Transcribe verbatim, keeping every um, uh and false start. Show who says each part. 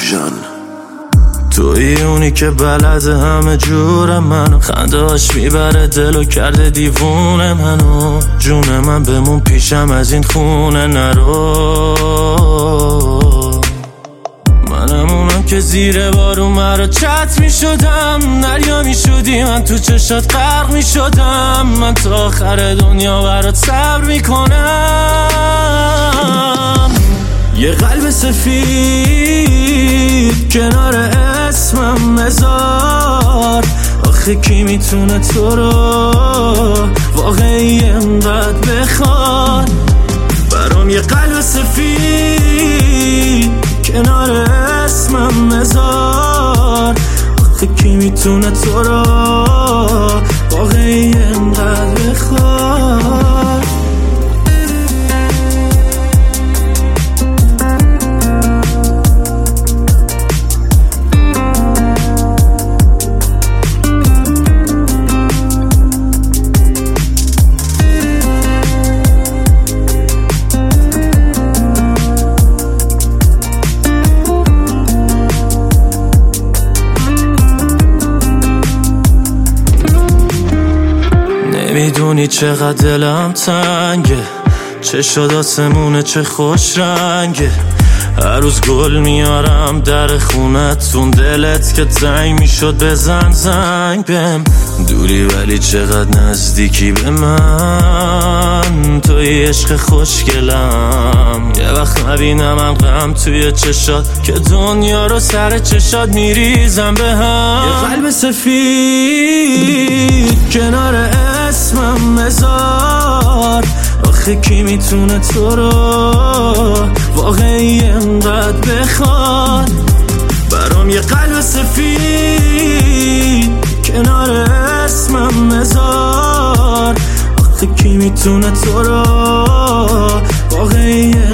Speaker 1: جان.
Speaker 2: توی اونی که بلده همه جور منو، خندهاش میبره دل و کرده دیوونه منو. جون من بمون پیشم از این خونه نرو. منم اونم که زیر بارون مرا چت میشدم، دریا میشدی من تو چشات غرق میشدم. من تا آخر دنیا برات صبر میکنم. یه قلب سفید کنار اسمم مزار، آخه کی میتونه تو رو واقعی انقدر بخواد. برام یه قلب سفید کنار اسمم مزار، آخه کی میتونه تو رو واقعی انقدر بخواد. میدونی چقدر دلم تنگه، چه شد آسمونه چه خوش رنگه. هر روز گل میارم در خونتون، دلت که تنگ میشد بزن زنگ بهم. دوری ولی چقدر نزدیکی به من، توی عشق خوشگلم. یه وقت نبینم غم توی چشات، که دنیا رو سر چشات میریزم به هم. یه قلب سفید کنار اسمم مزار، آخه کی میتونه تو رو واقعی انقدر بخواد. برام یه قلب سفید کنار اسمم مزار، آخه کی میتونه تو رو واقعی